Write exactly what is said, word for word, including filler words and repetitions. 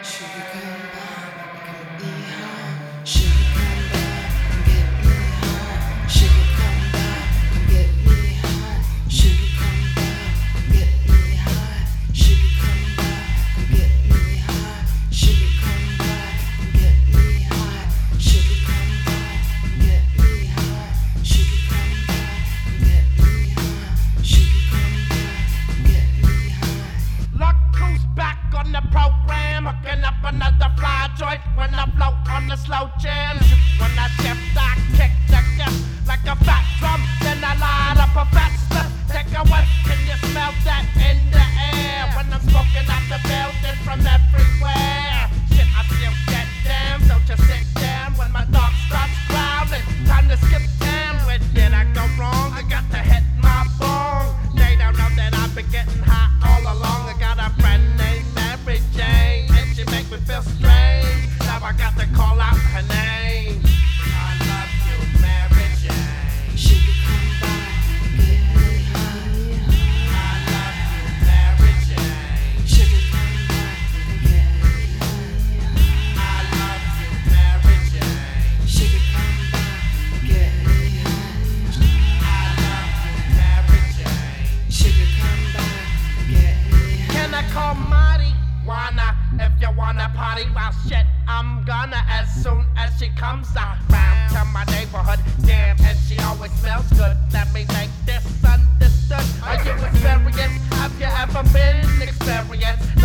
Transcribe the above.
Sugar come by, get me high. Sugar come by, get me high. Sugar come by, get me high. Sugar come by, get me high. Sugar come by, get me high. Sugar come by, get me high. Sugar come by, get me high. Sugar come by, get me high. Sugar come by, get me high. Luck who's back on the program, hooking up another fly joint when I float on the slow jam. When I shift, I kick the gift like a fat drum, then I light up a fat slip. Take a whiff, can you smell that in the air? When I'm smoking out the building from everywhere. Shit, I still get damn, don't you sit down when my dog starts growling. Time to skip town, where did I go wrong? I got to hit my bone. They don't know that I've been getting high all along. I got a friend named Mary Jane, and she make me feel strange. Now I got to call out her name. I love you, Mary Jane. Sugar come by, get me high. I love you, Mary Jane. Sugar come by, get me high. I love you, Mary Jane. Sugar come by, get me high. I love you, Mary Jane. Sugar come by, get me high. Can I call Marty? Wanna, if you wanna party, well shit, I'm gonna as soon as she comes around to my neighborhood. Damn, and she always smells good. Let me make this understood. Are you experienced? Have you ever been experienced?